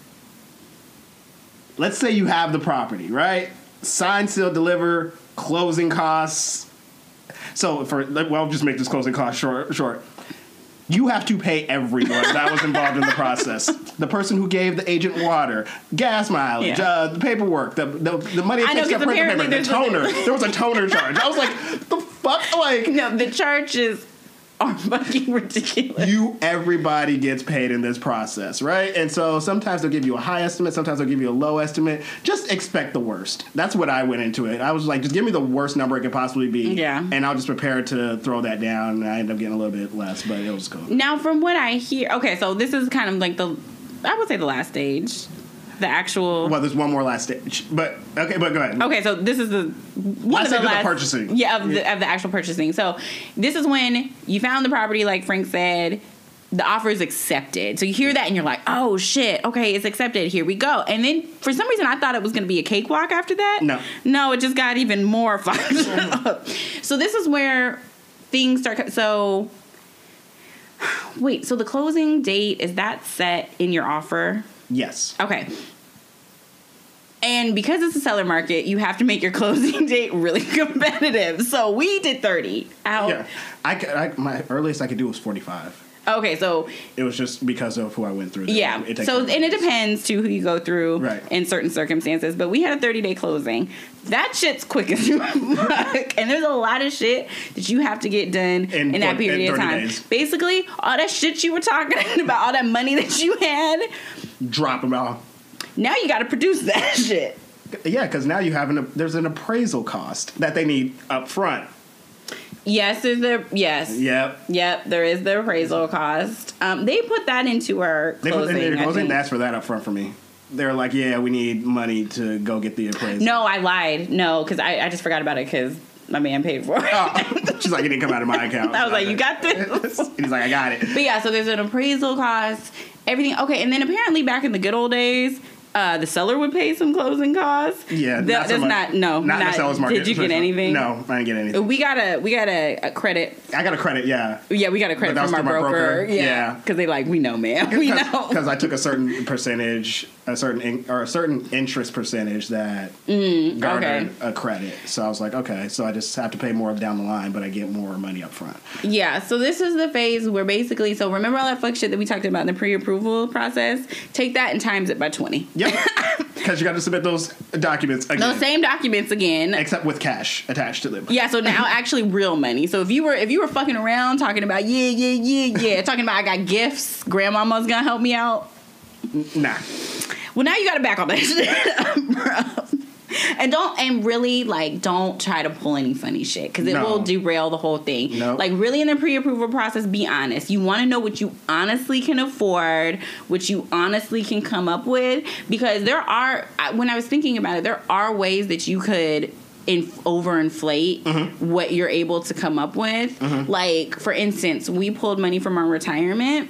Let's say you have the property, right? Sign, seal, deliver, closing costs. So I'll just make this closing cost short. You have to pay everyone that was involved in the process. The person who gave the agent water, gas mileage, the paperwork, the money it takes to print the paper, the toner. There was a toner charge. I was like, the fuck? Like, no, the charges are fucking ridiculous. Everybody gets paid in this process, right? And so sometimes they'll give you a high estimate, sometimes they'll give you a low estimate. Just expect the worst. That's what I went into it. I was like, just give me the worst number it could possibly be. Yeah. And I'll just prepare to throw that down. And I ended up getting a little bit less, but it was cool. Now, from what I hear, okay, so this is kind of like I would say the last stage. The actual... Well, there's one more last stage. But go ahead. Okay, so this is one of the last... purchasing. Yeah, of the actual purchasing. So this is when you found the property, like Frank said, the offer is accepted. So you hear that and you're like, oh, shit, okay, it's accepted. Here we go. And then for some reason, I thought it was going to be a cakewalk after that. No, it just got even more fucked up. So this is where things start... So... Wait, so the closing date, is that set in your offer? Yes. Okay. And because it's a seller market, you have to make your closing date really competitive. So we did 30. Yeah. My earliest I could do was 45. Okay, so... It was just because of who I went through. Yeah. And it depends, too, who you go through in certain circumstances. But we had a 30-day closing. That shit's quick as fuck. And there's a lot of shit that you have to get done in that period of time. Days. Basically, all that shit you were talking about, all that money that you had... Drop them all. Now you got to produce that shit. Yeah, because now you have there's an appraisal cost that they need up front. Yes, yes. Yep, there is the appraisal cost. They put that into our closing. They asked for that up front for me. They're like, yeah, we need money to go get the appraisal. No, I lied. No, because I just forgot about it because my man paid for it. Oh, she's like, it didn't come out of my account. I was like, you got this? And he's like, I got it. But yeah, so there's an appraisal cost, everything. Okay, and then apparently back in the good old days, The seller would pay some closing costs. Yeah, that's not in the seller's market. Did you get anything? No, I didn't get anything. We got a credit. I got a credit, yeah. Yeah, we got a credit from our broker. Yeah, because they like, we know, man, we know. Because I took a certain percentage, a certain interest percentage that garnered a credit. So I was like, okay, so I just have to pay more down the line, but I get more money up front. Yeah, so this is the phase where basically, so remember all that fuck shit that we talked about in the pre-approval process? Take that and times it by 20. Yep. Because you got to submit those documents again. Those same documents again. Except with cash attached to them. Yeah, so now actually real money. So if you were fucking around talking about, talking about I got gifts, grandmama's gonna help me out. Nah. Well, now you got to back all that shit, bro. And really, like, don't try to pull any funny shit because it will derail the whole thing. No. Like, really, in the pre-approval process, be honest. You want to know what you honestly can afford, what you honestly can come up with, because when I was thinking about it, there are ways that you could overinflate what you're able to come up with. Like, for instance, we pulled money from our retirement,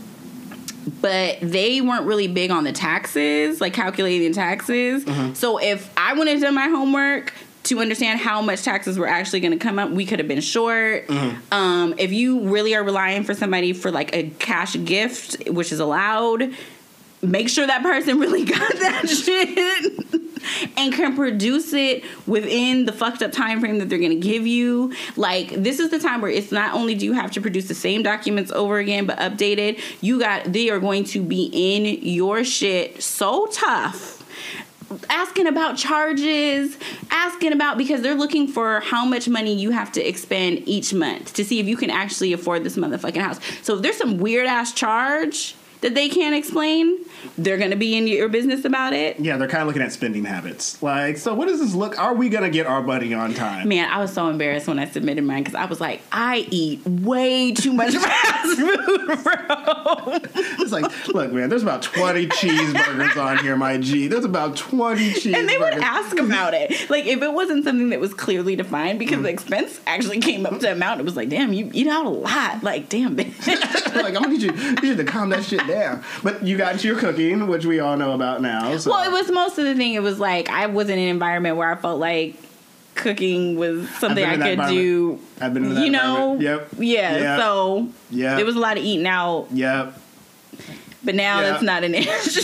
but they weren't really big on the taxes, like calculating taxes. So if I wouldn't have done my homework to understand how much taxes were actually going to come up, we could have been short. If you really are relying for somebody for like a cash gift, which is allowed, make sure that person really got that shit and can produce it within the fucked up time frame that they're going to give you. Like, this is the time where it's not only do you have to produce the same documents over again but updated, they are going to be in your shit so tough, asking about charges, because they're looking for how much money you have to expend each month to see if you can actually afford this motherfucking house. So if there's some weird ass charge that they can't explain, they're going to be in your business about it. Yeah, they're kind of looking at spending habits. Like, so what does this look? Are we going to get our money on time? Man, I was so embarrassed when I submitted mine because I was like, I eat way too much fast food, bro. It's like, look, man, there's about 20 cheeseburgers on here, my G. There's about 20 cheeseburgers. And they would ask about it. Like, if it wasn't something that was clearly defined, because the expense actually came up to amount, it was like, damn, you eat out a lot. Like, damn, bitch. Like, I'm going to need you to calm that shit down. But you got your cooking, which we all know about now. So. Well, it was most of the thing. It was like I was in an environment where I felt like cooking was something I could do. I've been in that environment. Yep. Yeah. So there was a lot of eating out. Yep. But now that's not an issue.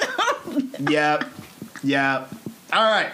Yep. All right.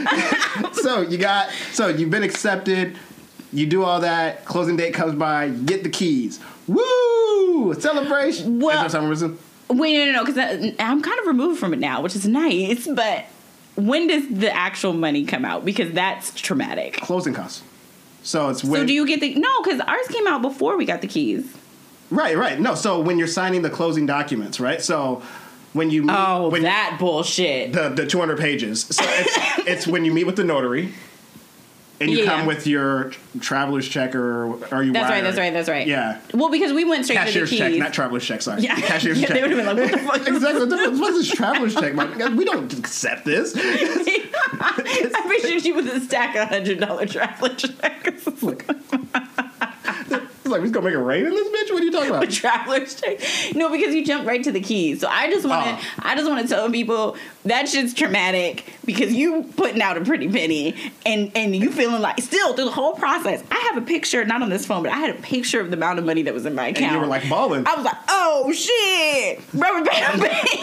So you've been accepted. You do all that. Closing date comes by. Get the keys. Woo! Celebration. Well, is there some reason? Wait, no, because I'm kind of removed from it now, which is nice. But when does the actual money come out? Because that's traumatic. Closing costs. So it's when. So do you get no? Because ours came out before we got the keys. Right. No, so when you're signing the closing documents, right? So when you that bullshit. The 200 pages. So it's when you meet with the notary. And you come with your traveler's check or you That's right. Yeah. Well, because we went straight Cashier's to the keys. Check, not traveler's check, sorry. Yeah. Cashier's check. They would have been like, what the fuck? Exactly. What is this traveler's check? We don't accept this. I pictured you with a stack of $100 traveler's checks. It's like, we're going to make it rain in this bitch? What are you talking about? A traveler's check. No, because you jumped right to the keys. So I just want to tell people that shit's traumatic because you putting out a pretty penny and you feeling like, still through the whole process, I have a picture, not on this phone, but I had a picture of the amount of money that was in my account. And you were like balling. I was like, oh shit, rubber band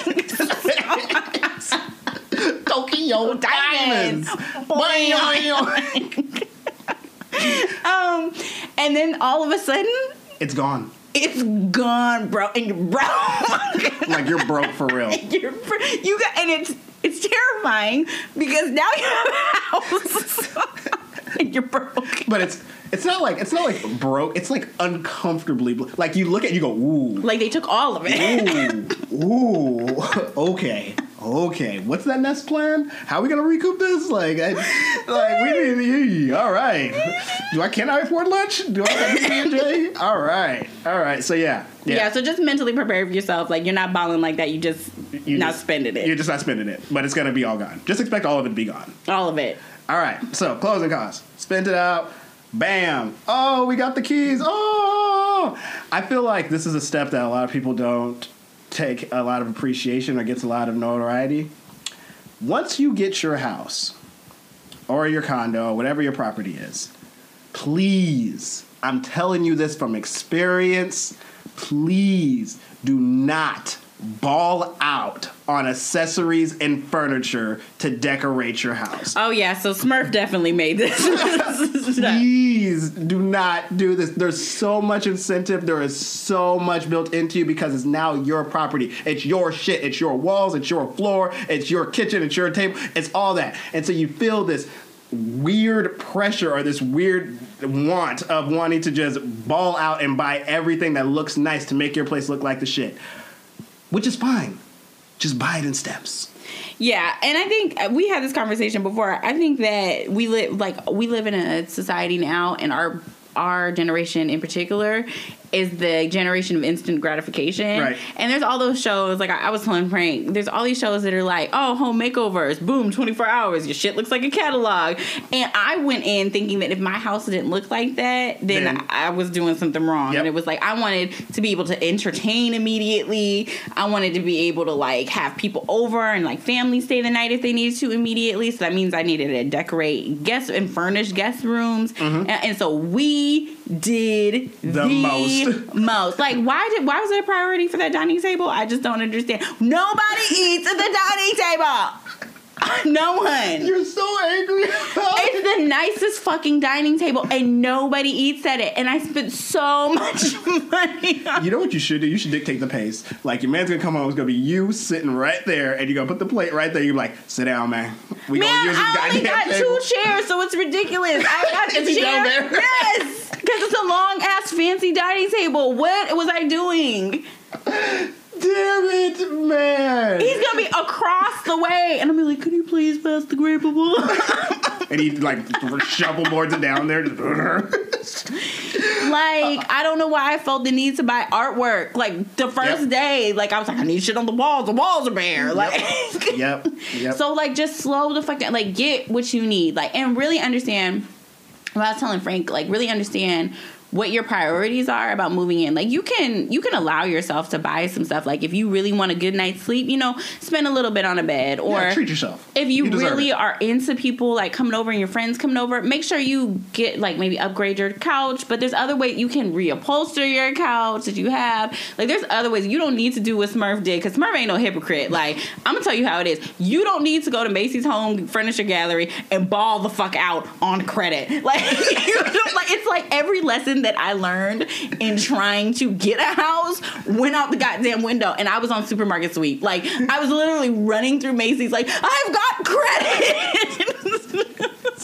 banks. Tokyo diamonds. And then all of a sudden, it's gone. It's gone, bro, and you're broke. Like you're broke for real. And it's terrifying because now you have a house and you're broke. But it's not like broke. It's like uncomfortably like you look at it, you go ooh. Like they took all of it. Ooh. Okay. What's that next plan? How are we gonna recoup this? We need. All right. Can I afford lunch? Do I have PB&J? All right. So yeah. So just mentally prepare for yourself. Like you're not balling like that. You're not spending it. You're just not spending it. But it's gonna be all gone. Just expect all of it to be gone. All of it. All right. So closing costs. Spent it out. Bam. Oh, we got the keys. Oh. I feel like this is a step that a lot of people don't take a lot of appreciation or gets a lot of notoriety. Once you get your house or your condo or whatever your property is, please, I'm telling you this from experience, please do not ball out on accessories and furniture to decorate your house. Oh, yeah. So Smurf definitely made this. Please do not do this. There's so much incentive. There is so much built into you because it's now your property. It's your shit. It's your walls. It's your floor. It's your kitchen. It's your table. It's all that. And so you feel this weird pressure or this weird want of wanting to just ball out and buy everything that looks nice to make your place look like the shit. Which is fine. Just buy it in steps. Yeah, and I think we had this conversation before. I think that we live in a society now, and our generation in particular is the generation of instant gratification. Right. And there's all those shows, like I was telling Frank, there's all these shows that are like, oh, home makeovers, boom, 24 hours, your shit looks like a catalog. And I went in thinking that if my house didn't look like that, then I was doing something wrong. Yep. And it was like, I wanted to be able to entertain immediately. I wanted to be able to like have people over and like family stay the night if they needed to immediately. So that means I needed to decorate guest and furnish guest rooms. Mm-hmm. And so we did the most. Like, why was it a priority for that dining table? I just don't understand. Nobody eats at the dining table. No one. You're so angry about It's the nicest fucking dining table, and nobody eats at it. And I spent so much money on You know what you should do? You should dictate the pace. Like, your man's gonna come home, it's gonna be you sitting right there, and you're gonna put the plate right there. You're like, sit down, man. We gonna use this I only got table. 2 chairs, so it's ridiculous. I got the Is he down chair. there? Yes, because it's a long ass fancy dining table. What was I doing? Damn it, man. He's gonna be across the way, and I'm gonna be like, could you please pass the grapple? And he, like, shuffleboards it down there. Like, I don't know why I felt the need to buy artwork. Like, the first day, like, I was like, I need shit on the walls. The walls are bare. Like, Yep. So, like, just slow the fuck down. Like, get what you need. Like, and really understand, what I was telling Frank, like, really understand what your priorities are about moving in. Like, you can allow yourself to buy some stuff. Like, if you really want a good night's sleep, you know, spend a little bit on a bed. Or treat yourself. If you deserve really it. are into people, like, coming over and your friends coming over, make sure you get, like, maybe upgrade your couch. But there's other ways you can reupholster your couch that you have. Like, there's other ways. You don't need to do what Smurf did, because Smurf ain't no hypocrite. Like, I'm gonna tell you how it is. You don't need to go to Macy's Home Furniture Gallery and ball the fuck out on credit. Like, it's like every lesson that I learned in trying to get a house went out the goddamn window, and I was on supermarket sweep. Like, I was literally running through Macy's like, I've got credit.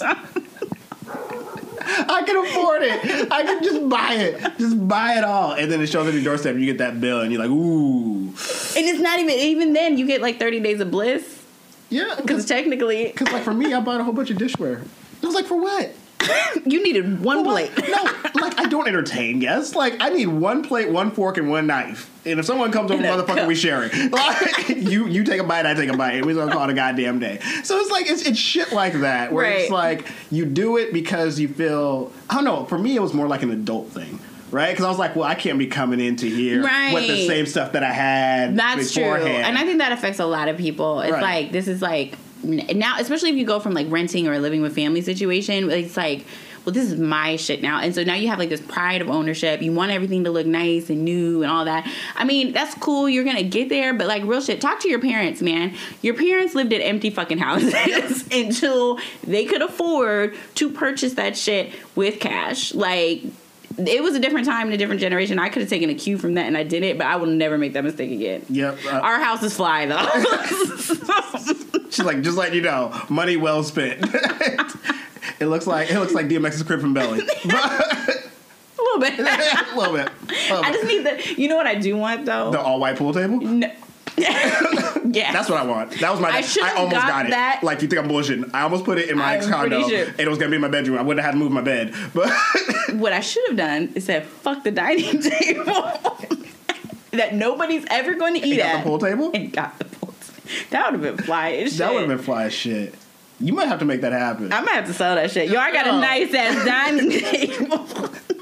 I can afford it. I can just buy it. Just buy it all. And then it shows up at your doorstep and you get that bill and you're like, ooh. And it's not even then you get like 30 days of bliss. Yeah. Because technically, Because, like, for me, I bought a whole bunch of dishware. I was like, for what? you needed one plate. No, like, I don't entertain guests. Like, I need one plate, one fork, and one knife. And if someone comes over, motherfucker, we share it. Like, you take a bite, I take a bite, and we're gonna call it a goddamn day. So it's like, it's shit like that, where it's like, you do it because you feel, I don't know, for me, it was more like an adult thing. Right? Because I was like, well, I can't be coming into here with the same stuff that I had That's beforehand. true. And I think that affects a lot of people. It's like, this is like, now, especially if you go from like renting or living with family situation, it's like, well, this is my shit now. And so now you have like this pride of ownership. You want everything to look nice and new and all that. I mean, that's cool. You're going to get there. But like, real shit, talk to your parents, man. Your parents lived in empty fucking houses until they could afford to purchase that shit with cash. Like, it was a different time and a different generation. I could have taken a cue from that and I did it, but I will never make that mistake again. Yep. Our house is fly, though. She's like, just letting you know, money well spent. It looks like DMX's Crib from Belly. A little bit. A little bit. I just need the. You know what I do want though? The all white pool table. No. Yeah, that's what I want. That was my. I almost got it. That. Like, you think I'm bullshitting? I almost put it in my ex condo, and it was gonna be in my bedroom. I wouldn't have had to move my bed. But what I should have done is said, "Fuck the dining table." That nobody's ever going to eat at. The pool table. And got the pool table. That would have been fly as shit. That would have been fly as shit. You might have to make that happen. I might have to sell that shit. Yo, I got a nice ass dining table.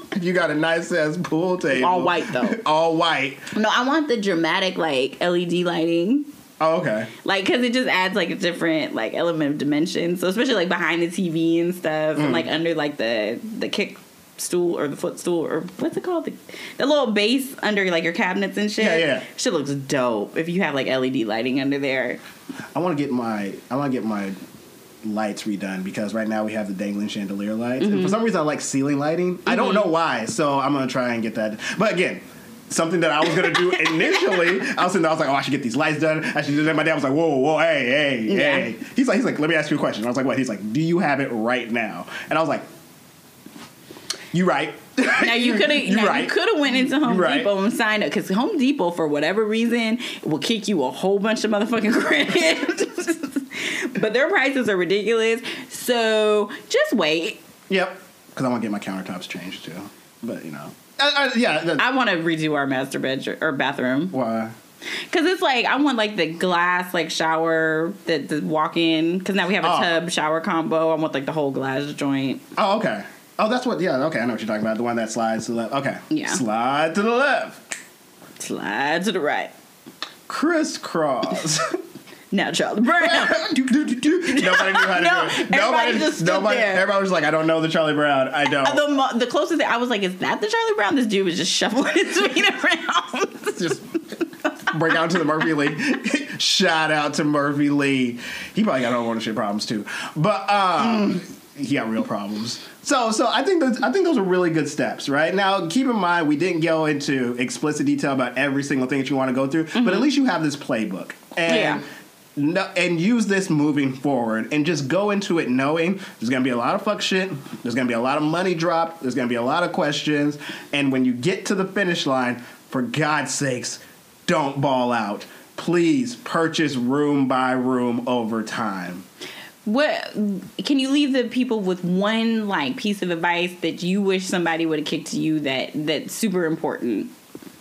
You got a nice ass pool table. All white though. All white. No, I want the dramatic like LED lighting. Oh, okay. Like, because it just adds like a different like element of dimension. So especially like behind the TV and stuff, and like under like the kick stool or the footstool or what's it called, the little base under like your cabinets and shit. Yeah. Shit looks dope if you have like LED lighting under there. I want to get my lights redone because right now we have the dangling chandelier lights, and for some reason I like ceiling lighting. I don't know why, so I'm gonna try and get that. But again, something that I was gonna do initially, I was like, oh, I should get these lights done. I should do that. My dad was like, whoa, hey. He's like, let me ask you a question. I was like, what? He's like, do you have it right now? And I was like, you right. Now you could have went into Home Right. Depot and signed up, because Home Depot for whatever reason will kick you a whole bunch of motherfucking credit. But their prices are ridiculous. So just wait. Yep. Because I want to get my countertops changed too. But you know, I want to redo our master bedroom or bathroom. Why? Because it's like, I want like the glass like shower, the walk-in. Because now we have a tub shower combo. I want like the whole glass joint. Oh, okay. Oh, that's what. Yeah, okay. I know what you're talking about. The one that slides to the left. Okay. Yeah. Slide to the left. Slide to the right. Crisscross. Now Charlie Brown. Nobody knew how to do it. Everybody just stood there. Everybody was like, I don't know the Charlie Brown. I don't. The closest thing, I was like, is that the Charlie Brown? This dude was just shuffling his feet around. Just break out to the Murphy Lee. Shout out to Murphy Lee. He probably got ownership problems too, but he got real problems. So I think those are really good steps, right? Now, keep in mind, we didn't go into explicit detail about every single thing that you want to go through, but at least you have this playbook. And and use this moving forward, and just go into it knowing there's going to be a lot of fuck shit, there's going to be a lot of money dropped, there's going to be a lot of questions, and when you get to the finish line, for God's sakes, don't ball out. Please purchase room by room over time. What can you leave the people with one like piece of advice that you wish somebody would have kicked to you that's super important?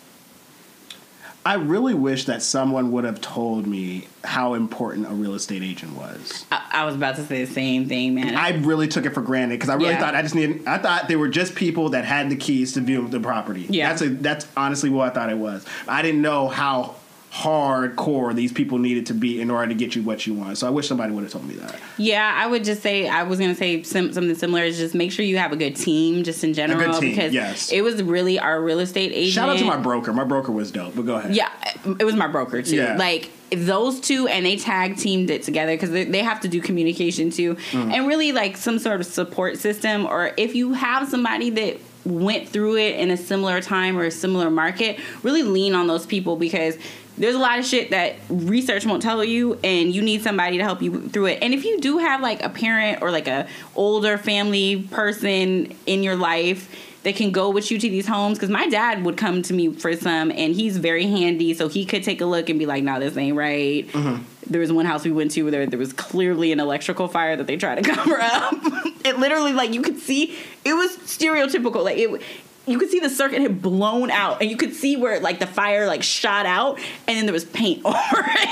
I really wish that someone would have told me how important a real estate agent was. I was about to say the same thing, man. I really took it for granted because I really thought I thought they were just people that had the keys to view the property. Yeah. That's honestly what I thought it was. I didn't know how hardcore these people needed to be in order to get you what you want. So I wish somebody would have told me that. Yeah, I would just say, I was going to say something similar, is just make sure you have a good team just in general. A good team, because yes. It was really our real estate agent. Shout out to my broker. My broker was dope, but go ahead. Yeah, it was my broker too. Yeah. Like those two, and they tag teamed it together because they have to do communication too. And really like some sort of support system, or if you have somebody that went through it in a similar time or a similar market, really lean on those people, because there's a lot of shit that research won't tell you, and you need somebody to help you through it. And if you do have like a parent or like a older family person in your life that can go with you to these homes, because my dad would come to me for some, and he's very handy, so he could take a look and be like, "No, this ain't right." There was one house we went to where there was clearly an electrical fire that they tried to cover up. It literally, like, you could see, it was stereotypical. Like, you could see the circuit had blown out, and you could see where, like, the fire, like, shot out, and then there was paint over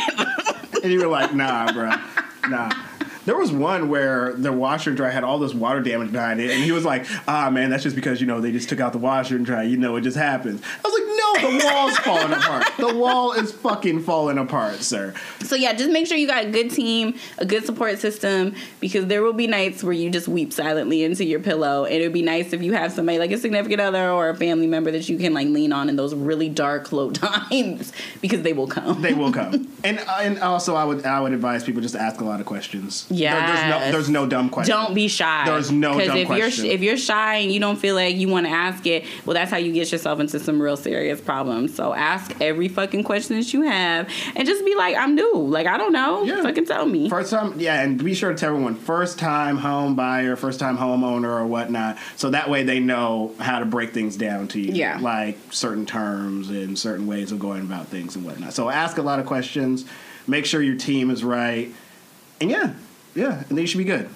it. And you were like, nah, bro. Nah. There was one where the washer and dryer had all this water damage behind it, and he was like, man, that's just because, they just took out the washer and dryer. It just happens. I was like, no, the wall's falling apart. The wall is fucking falling apart, sir. So, yeah, just make sure you got a good team, a good support system, because there will be nights where you just weep silently into your pillow, and it would be nice if you have somebody like a significant other or a family member that you can, like, lean on in those really dark, low times, because they will come. They will come. And also, I would advise people just to ask a lot of questions. Yeah, there's no dumb question. Don't be shy. There's no dumb question. Because if you're shy and you don't feel like you want to ask it, well, that's how you get yourself into some real serious problems. So ask every fucking question that you have, and just be like, I'm new. Like, I don't know. Yeah. Fucking tell me. First time, and be sure to tell everyone, first time home buyer, first time homeowner, or whatnot. So that way they know how to break things down to you. Yeah. Like certain terms and certain ways of going about things and whatnot. So ask a lot of questions. Make sure your team is right. And yeah, and then you should be good.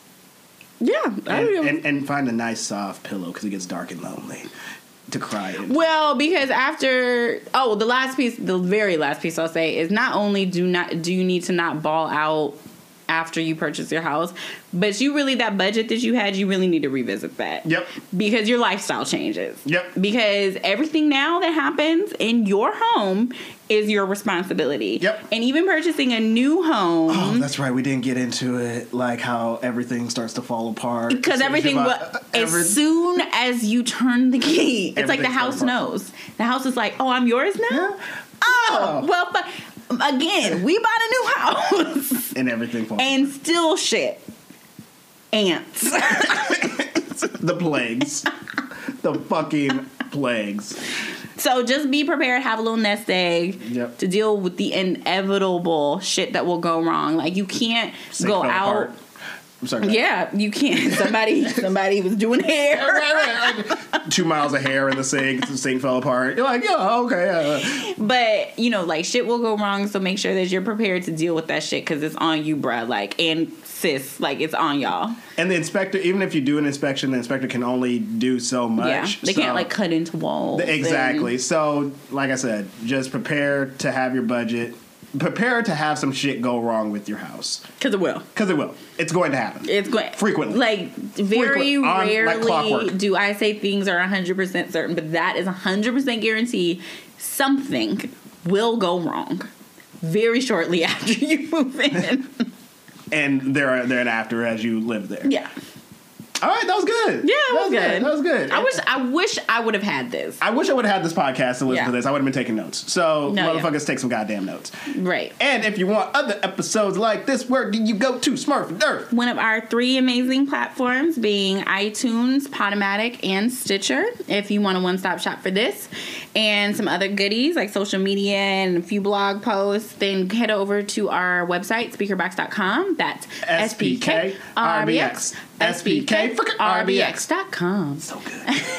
Yeah. And find a nice soft pillow, because it gets dark and lonely to cry in. Well, because the very last piece I'll say is, not only do you need to not ball out after you purchase your house. But that budget that you had, you really need to revisit that. Yep. Because your lifestyle changes. Yep. Because everything now that happens in your home is your responsibility. Yep. And even purchasing a new home. Oh, that's right. We didn't get into it, like how everything starts to fall apart. Because everything, as soon as you turn the key, it's like the house knows. The house is like, oh, I'm yours now? Yeah. Oh, well, but again, we bought a new house. And everything falls. And still shit. Ants. The plagues. The fucking plagues. So just be prepared, have a little nest egg to deal with the inevitable shit that will go wrong. Like, you can't go out. Apart. I'm sorry. Yeah, you can't. Somebody was doing hair. Right. Like 2 miles of hair in the sink fell apart. You're like, yeah, okay. But, like, shit will go wrong, so make sure that you're prepared to deal with that shit, because it's on you, bruh. Like, and sis, like, it's on y'all. And the inspector, even if you do an inspection, the inspector can only do so much. Yeah, they can't, like, cut into walls. Exactly. So, like I said, just prepare to have your budget. Prepare to have some shit go wrong with your house. Because it will. It's going to happen. It's going frequently. Like, very rarely like do I say things are 100% certain, but that is 100% guarantee something will go wrong very shortly after you move in. And thereafter as you live there. Yeah. All right, that was good. Yeah, that was good. I wish I would have had this. I wish I would have had this podcast to listen to this. I would have been taking notes. So, motherfuckers, take some goddamn notes. Right. And if you want other episodes like this, where do you go to, Smurf and Earth? One of our 3 amazing platforms being iTunes, Podomatic, and Stitcher. If you want a one-stop shop for this and some other goodies like social media and a few blog posts, then head over to our website, speakerbox.com. That's SPKRBX. SPKRBX.com. So good.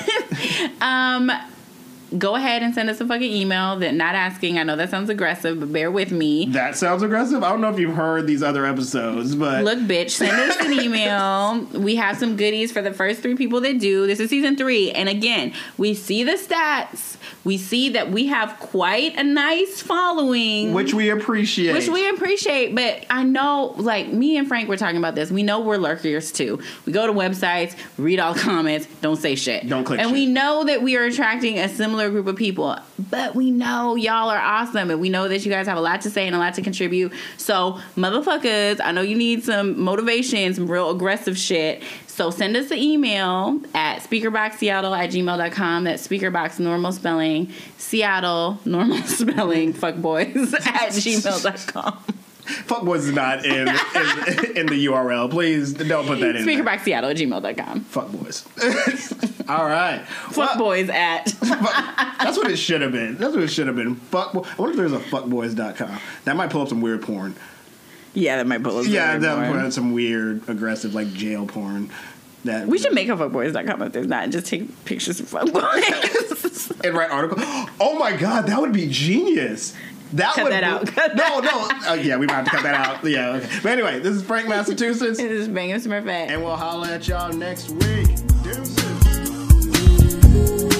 Go ahead and send us a fucking email. That not asking. I know that sounds aggressive, but bear with me. That sounds aggressive? I don't know if you've heard these other episodes, but... Look, bitch, send us an email. We have some goodies for the first 3 people that do. This is season 3. And again, we see the stats. We see that we have quite a nice following. Which we appreciate. But I know, like, me and Frank were talking about this. We know we're lurkers, too. We go to websites, read all the comments, don't say shit. Don't click and shit. We know that we are attracting a similar group of people. But we know y'all are awesome. And we know that you guys have a lot to say and a lot to contribute. So, motherfuckers, I know you need some motivation, some real aggressive shit. So send us an email at speakerboxseattle@gmail.com. That's speakerbox normal spelling, Seattle normal spelling, fuckboys @gmail.com. Fuckboys is not in the URL. Please don't put that in. Speakerboxseattle@gmail.com. Fuckboys. All right. Fuckboys at. That's what it should have been. I wonder if there's a fuckboys.com. That might pull up some weird porn. Yeah, that might pull us. Yeah, that might put out some weird, aggressive, like jail porn. That we should make a fuckboys.com if there's not, and just take pictures of fuckboys and write articles. Oh my god, that would be genius. Cut that out. No. Yeah, we might have to cut that out. Yeah, okay. But anyway, this is Frank, Massachusetts. This is Bangum Smurfette. And we'll holler at y'all next week. Deuces.